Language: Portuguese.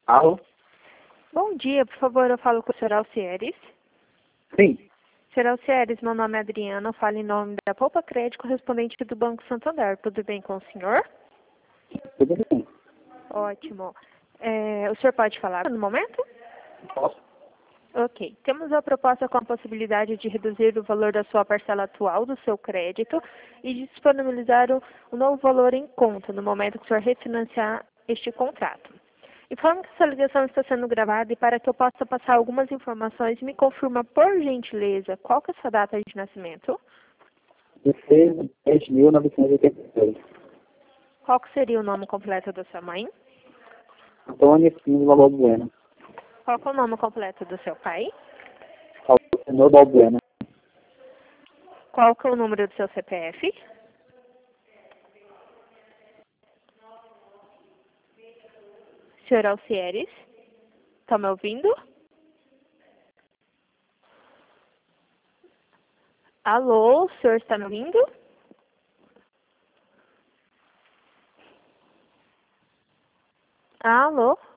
Alô? Bom dia, por favor, eu falo com o Sr. Alcieres. Sim. Sr. Alcieres, meu nome é Adriana, eu falo em nome da Poupa Crédito, correspondente do Banco Santander. Tudo bem com o senhor? Tudo bem. Ótimo. O senhor pode falar no momento? Posso? Ok. Temos a proposta com a possibilidade de reduzir o valor da sua parcela atual do seu crédito e disponibilizar um novo valor em conta no momento que o senhor refinanciar este contrato. Informo que essa ligação está sendo gravada e para que eu possa passar algumas informações, me confirma, por gentileza, qual que é a sua data de nascimento? 16 de 10.986. Qual que seria o nome completo da sua mãe? Antônio Espíndola Balbuena. Qual que é o nome completo do seu pai? Senhor Balbuena. Qual que é o número do seu CPF? Senhor Alcieres, está me ouvindo? Alô, o senhor está me ouvindo? Alô?